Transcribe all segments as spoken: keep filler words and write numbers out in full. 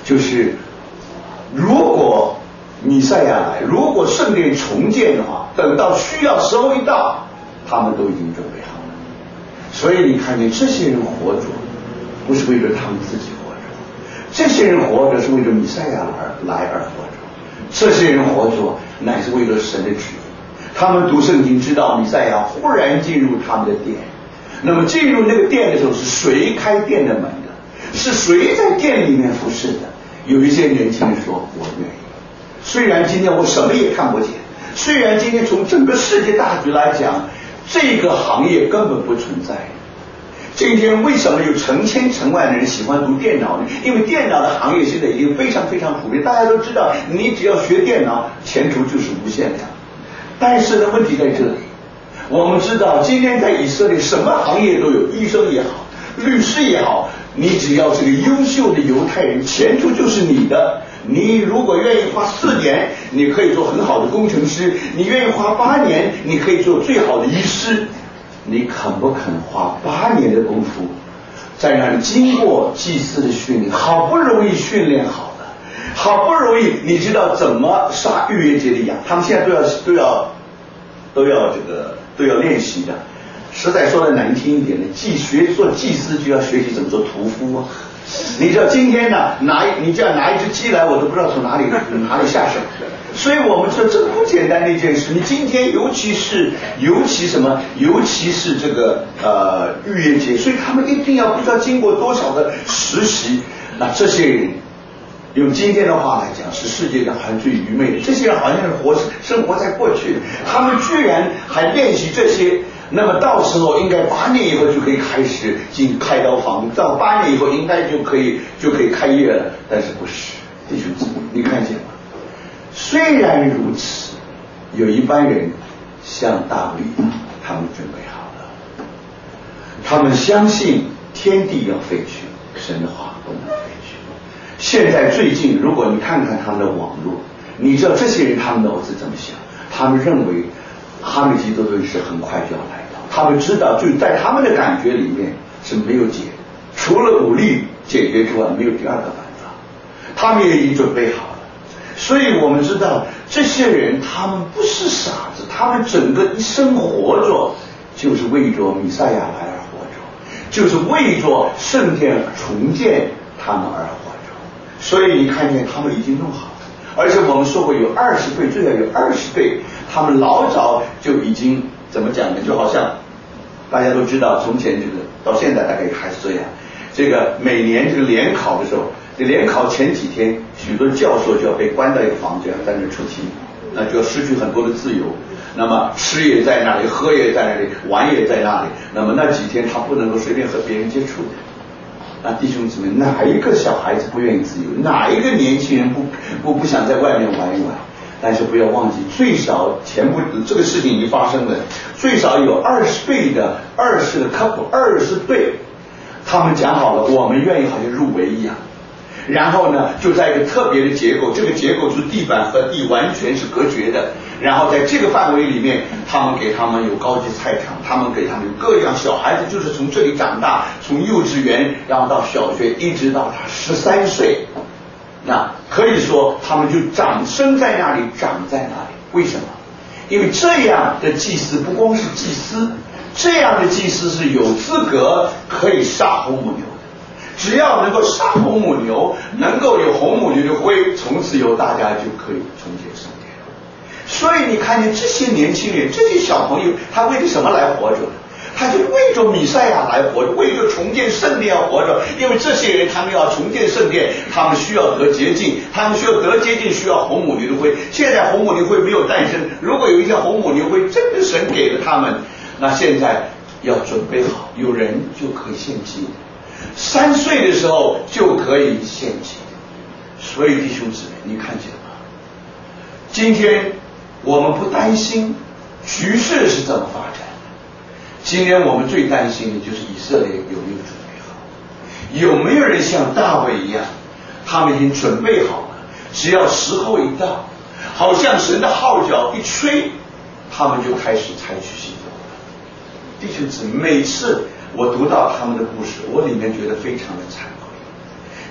就是如果弥赛亚来，如果圣殿重建的话，等到需要时候一到，他们都已经准备好了。所以你看见这些人活着，不是为了他们自己活着，这些人活着是为了弥赛亚而来而活着，这些人活着乃是为了神的旨意。他们读圣经知道弥赛亚忽然进入他们的殿，那么进入那个殿的时候，是谁开殿的门的？是谁在殿里面服侍的？有一些年轻人说我愿意，虽然今天我什么也看不见，虽然今天从整个世界大局来讲，这个行业根本不存在。今天为什么有成千成万的人喜欢读电脑呢？因为电脑的行业现在已经非常非常普遍，大家都知道你只要学电脑，前途就是无限量。但是呢，问题在这里，我们知道今天在以色列什么行业都有，医生也好，律师也好，你只要是个优秀的犹太人，前途就是你的。你如果愿意花四年，你可以做很好的工程师；你愿意花八年，你可以做最好的医师。你肯不肯花八年的功夫，在那里经过祭司的训练，好不容易训练好了，好不容易你知道怎么杀逾越节的羊，他们现在都要都要都要这个都要练习的。实在说的难听一点的，既学做祭司就要学习怎么做屠夫啊。你知道今天呢，拿你这样拿一只鸡来，我都不知道从哪里哪里下手。所以我们说这不简单的一件事。你今天尤其是尤其什么，尤其是这个呃逾越节，所以他们一定要不知道经过多少的实习。那这些人用今天的话来讲，是世界上还最愚昧的。这些人好像是活生活在过去，他们居然还练习这些。那么到时候应该八年以后就可以开始进开刀房，到八年以后应该就可以就可以开业了。但是不是，弟兄姊妹，你看见吗？虽然如此，有一班人像大卫一样，他们准备好了，他们相信天地要废去，神的话不能废去。现在最近，如果你看看他们的网络，你知道这些人他们脑子怎么想？他们认为哈梅基多顿是很快就要来到，他们知道就在他们的感觉里面是没有解，除了武力解决之外没有第二个办法，他们也已经准备好了。所以我们知道这些人他们不是傻子，他们整个一生活着就是为着弥赛亚来而活着，就是为着圣殿重建他们而活着。所以你看见他们已经弄好了，而且我们说过有二十倍，最少有二十倍，他们老早就已经怎么讲呢？就好像大家都知道，从前这个到现在大概还是这样。这个每年这个联考的时候，这联考前几天，许多教授就要被关到一个房间，在那出题，那就要失去很多的自由。那么吃也在那里，喝也在那里，玩也在那里。那么那几天他不能够随便和别人接触的。那弟兄姊妹，哪一个小孩子不愿意自由？哪一个年轻人不不不想在外面玩一玩？但是不要忘记，最少前不这个事情已经发生了，最少有二十倍的二十的 couple， 二十对，他们讲好了，我们愿意好像入围一样。然后呢，就在一个特别的结构，这个结构就是地板和地完全是隔绝的。然后在这个范围里面，他们给他们有高级菜场，他们给他们有各样小孩子，就是从这里长大，从幼稚园然后到小学，一直到他十三岁。那可以说他们就长生在那里，长在那里。为什么？因为这样的祭司不光是祭司，这样的祭司是有资格可以杀红母牛的。只要能够杀红母牛，能够有红母牛的灰，从此以后大家就可以重建圣殿。所以你看见这些年轻人，这些小朋友，他为了什么来活着？他就为着弥赛亚来活着，为着重建圣殿要活着。因为这些人他们要重建圣殿，他们需要得洁净，他们需要得洁净，需要红母牛的灰。现在红母牛灰没有诞生，如果有一些红母牛灰真的神给了他们，那现在要准备好，有人就可以献祭，三岁的时候就可以献祭。所以弟兄姊妹，你看见了吗？今天我们不担心局势是怎么发展，今天我们最担心的就是以色列有没有准备好，有没有人像大卫一样，他们已经准备好了，只要时候一到，好像神的号角一吹，他们就开始采取行动了。弟兄姊妹，每次我读到他们的故事，我里面觉得非常的惭愧。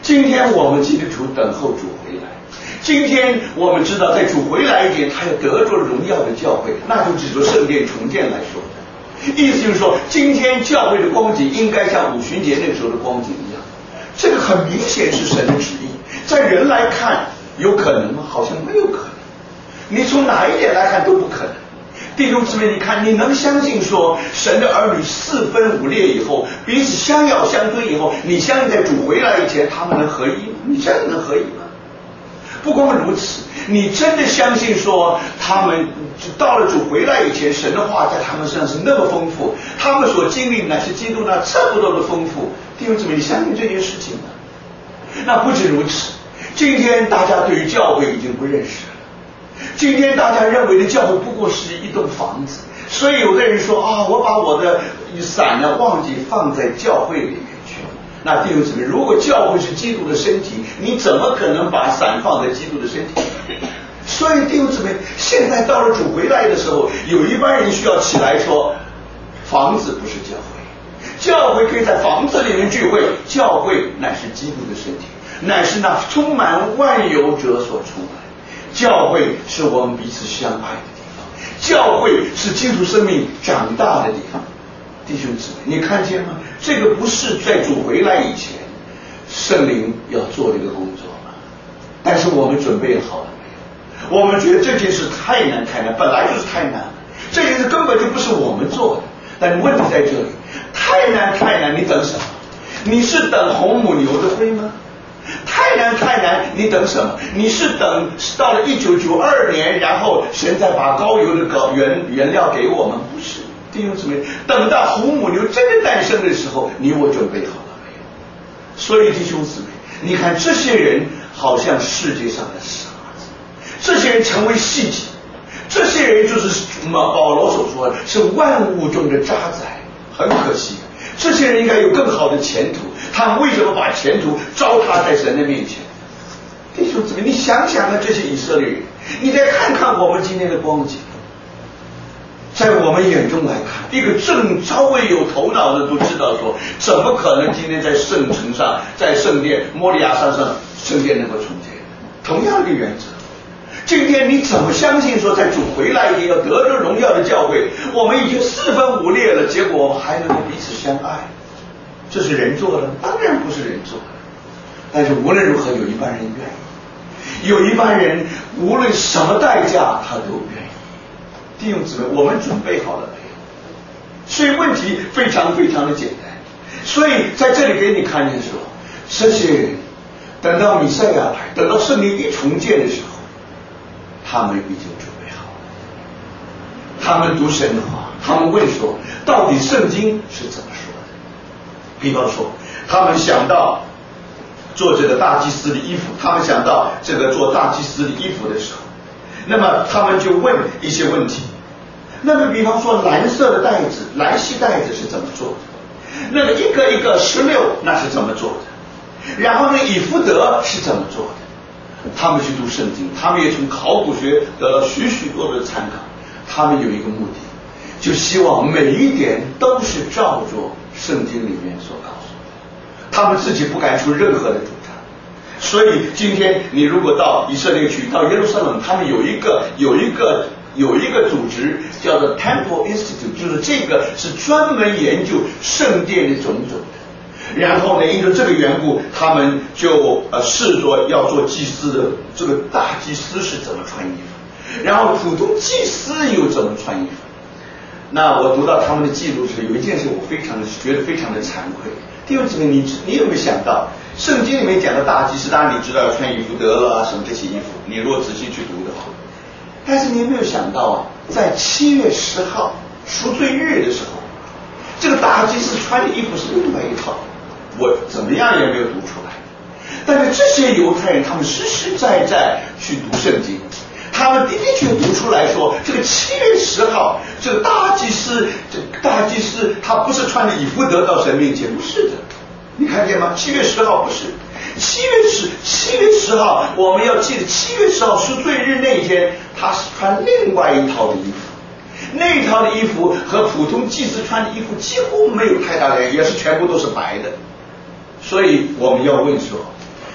今天我们基督徒等候主回来，今天我们知道在主回来以前，他要得着荣耀的教会，那就指着圣殿重建来说的。意思就是说，今天教会的光景应该像五旬节那个时候的光景一样。这个很明显是神的旨意，在人来看有可能吗？好像没有可能。你从哪一点来看都不可能。弟兄姊妹，你看，你能相信说神的儿女四分五裂以后，彼此相咬相吞以后，你相信在主回来以前他们能合一吗？你真的能合一吗？不光如此，你真的相信说他们到了主回来以前，神的话在他们身上是那么丰富，他们所经历乃是基督那这么多的丰富。弟兄姊妹，你相信这件事情吗？那不止如此，今天大家对于教会已经不认识了。今天大家认为的教会不过是一栋房子，所以有的人说啊，我把我的伞呢忘记放在教会里面去。那弟兄姊妹，如果教会是基督的身体，你怎么可能把伞放在基督的身体里面？所以弟兄姊妹，现在到了主回来的时候，有一般人需要起来说，房子不是教会，教会可以在房子里面聚会，教会乃是基督的身体，乃是那充满万有者所出来。教会是我们彼此相爱的地方，教会是基督生命长大的地方。弟兄姊妹，你看见吗？这个不是在主回来以前圣灵要做这个工作吗？但是我们准备好了没有？我们觉得这件事太难太难，本来就是太难了，这件事根本就不是我们做的。但问题在这里，太难太难，你等什么？你是等红母牛的灰吗？太难太难，你等什么？你是等到了一九九二年，然后神再把膏油的膏原原料给我们？不是，弟兄姊妹，等到红母牛真的诞生的时候，你我准备好了没有？所以弟兄姊妹，你看这些人好像世界上的傻子，这些人成为戏子，这些人就是什么保罗所说的是万物中的渣滓，很可惜。这些人应该有更好的前途，他们为什么把前途糟蹋在神的面前？弟兄姊妹，你想想看这些以色列人，你再看看我们今天的光景，在我们眼中来看，一个正稍微有头脑的都知道说，怎么可能今天在圣城上，在圣殿摩利亚山上圣殿能够重建？同样的原则，今天你怎么相信说在主回来以后要得着荣耀的教会，我们已经四分五裂了，结果我们还能够彼此相爱？这是人做的？当然不是人做的。但是无论如何，有一般人愿意，有一般人无论什么代价他都愿意。弟兄姊妹，我们准备好了没有？所以问题非常非常的简单。所以在这里给你看见说，这些人等到弥赛亚来，等到圣灵一重建的时候，他们已经准备好了。他们读神的话，他们问说，到底圣经是怎么说的？比方说，他们想到做这个大祭司的衣服，他们想到这个做大祭司的衣服的时候，那么他们就问一些问题。那么比方说，蓝色的带子，蓝系带子是怎么做的？那个一个一个石榴，那是怎么做的？然后呢，以弗得是怎么做的？他们去读圣经，他们也从考古学得到许许多多的参考。他们有一个目的，就希望每一点都是照着圣经里面所告诉的，他们自己不敢出任何的主张。所以今天你如果到以色列去，到耶路撒冷，他们有一个有一个有一个组织叫做 Temple Institute， 就是这个是专门研究圣殿的种种的。然后呢，因着这个缘故，他们就呃试着要做祭司的，这个大祭司是怎么穿衣服，然后普通祭司又怎么穿衣服。那我读到他们的记录时，有一件事我非常的觉得非常的惭愧。弟兄姊妹，你你有没有想到，圣经里面讲的大祭司，当然你知道要穿以弗得了啊，什么这些衣服，你如果仔细去读的话，但是你有没有想到啊，在七月十号赎罪日的时候，这个大祭司穿的衣服是另外一套，我怎么样也没有读出来。但是这些犹太人他们实实在在去读圣经，他们的确读出来说，这个七月十号，这个大祭司，这个大祭司他不是穿着以弗得到神面前，不是的，你看见吗？七月十号不是，七月十七月十号，我们要记得七月十号赎罪日那一天，他是穿另外一套的衣服，那一套的衣服和普通祭司穿的衣服几乎没有太大的，也是全部都是白的。所以我们要问说，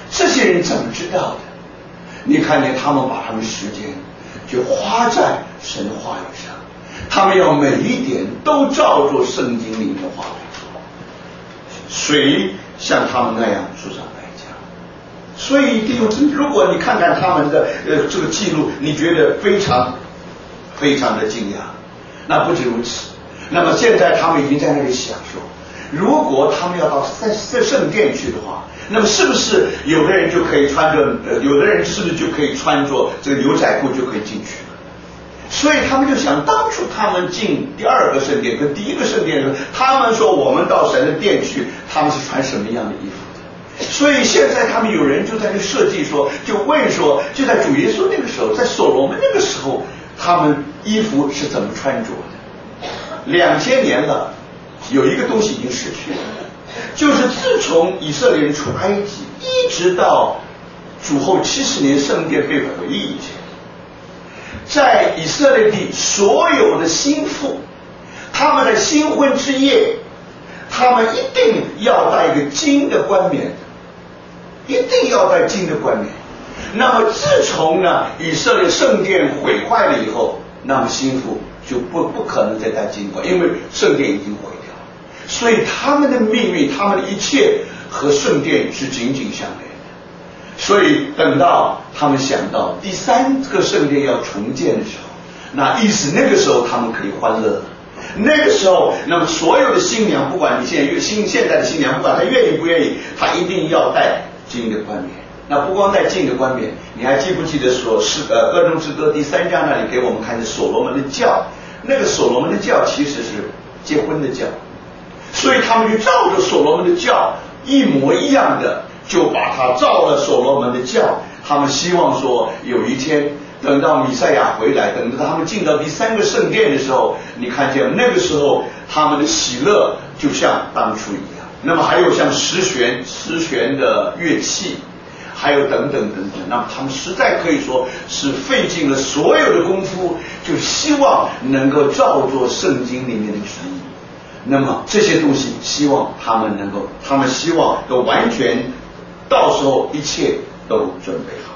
这些人怎么知道的？你看见他们把他们时间就花在神的话语上，他们要每一点都照着圣经里面的话来做，谁像他们那样付上代价？所以弟兄姊妹，如果你看看他们的呃这个记录，你觉得非常非常的惊讶，那不止如此。那么现在他们已经在那里享受，如果他们要到在在圣殿去的话，那么是不是有的人就可以穿着呃有的人是不是就可以穿着这个牛仔裤就可以进去了？所以他们就想，当初他们进第二个圣殿跟第一个圣殿的时候，他们说我们到神的殿去，他们是穿什么样的衣服的？所以现在他们有人就在那设计说，就问说，就在主耶稣那个时候，在所罗门那个时候，他们衣服是怎么穿着的？两千年了，有一个东西已经失去了，就是自从以色列人出埃及，一直到主后七十年圣殿被毁以前，在以色列地所有的新妇，他们的新婚之夜，他们一定要戴一个金的冠冕，一定要戴金的冠冕。那么自从呢以色列圣殿毁坏了以后，那么新妇就不不可能再戴金冠，因为圣殿已经毁掉了。所以他们的命运，他们的一切和圣殿是紧紧相连的。所以等到他们想到第三个圣殿要重建的时候，那意思那个时候他们可以欢乐了。那个时候，那么所有的新娘，不管你现在新现在的新娘，不管她愿意不愿意，她一定要戴金的冠冕。那不光戴金的冠冕，你还记不记得说是呃歌中之歌第三章那里给我们看的所罗门的轿？那个所罗门的轿其实是结婚的轿，所以他们就照着所罗门的轿一模一样的，就把它照了所罗门的轿。他们希望说有一天等到弥赛亚回来，等到他们进到第三个圣殿的时候，你看见那个时候他们的喜乐就像当初一样。那么还有像十弦十弦的乐器，还有等等等等，那么他们实在可以说是费尽了所有的功夫，就希望能够照着圣经里面的旨意。那么这些东西希望他们能够，他们希望都完全，到时候一切都准备好。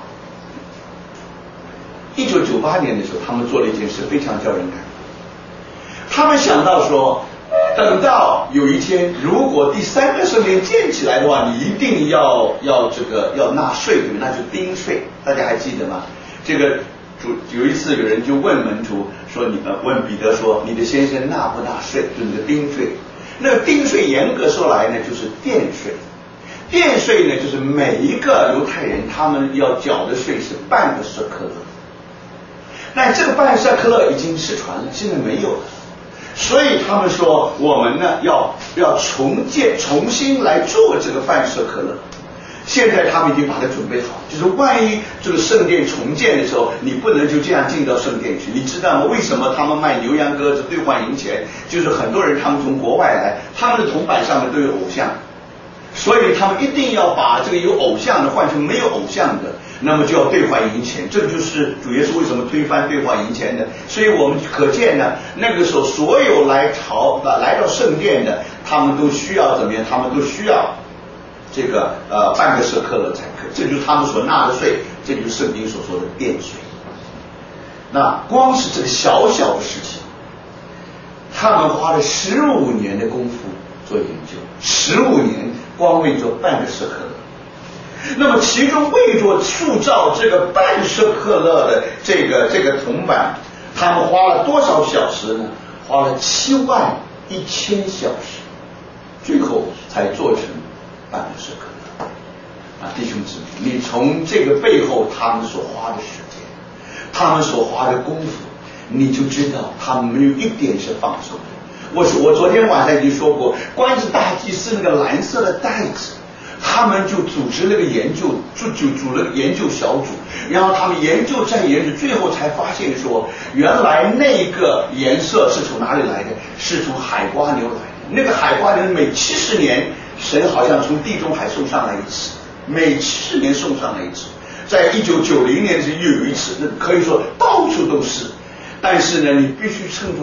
一九九八年的时候，他们做了一件事非常叫人感动。他们想到说，等到有一天，如果第三个圣殿建起来的话，你一定要要这个要纳税，对不对？那是丁税，大家还记得吗？这个主有一次有人就问门徒说，你呃问彼得说，你的先生纳不纳税？就那个丁税。那个丁税严格说来呢，就是殿税。殿税呢，就是每一个犹太人他们要缴的税是半个舍客勒。那这个半舍客勒已经失传了，现在没有了。所以他们说，我们呢要要重建，重新来做这个半舍客勒。现在他们已经把它准备好，就是万一这个圣殿重建的时候，你不能就这样进到圣殿去。你知道吗？为什么他们卖牛羊鸽子兑换银钱？就是很多人他们从国外来，他们的铜板上面都有偶像，所以他们一定要把这个有偶像的换成没有偶像的，那么就要兑换银钱。这个就是主耶稣为什么推翻兑换银钱的。所以我们可见呢，那个时候所有来朝来到圣殿的，他们都需要怎么样？他们都需要这个呃半个舍客勒才可以，这就是他们所纳的税，这就是圣经所说的殿税。那光是这个小小的事情，他们花了十五年的功夫做研究，十五年光为做半个舍客勒。那么其中为着塑造这个半舍客勒的这个这个铜板，他们花了多少小时呢？花了七万一千小时，最后才做成半个舍客勒。啊，弟兄姊妹，你从这个背后他们所花的时间，他们所花的功夫，你就知道他们没有一点是放松的。我我昨天晚上已经说过，关于大祭司那个蓝色的袋子，他们就组织那个研究，就就组了个研究小组，然后他们研究再研究，最后才发现说，原来那个颜色是从哪里来的？是从海瓜牛来的。那个海瓜牛每七十年，神好像从地中海送上来一次，每七十年送上来一次。在一九九零年时又有一次，那可以说到处都是。但是呢，你必须趁着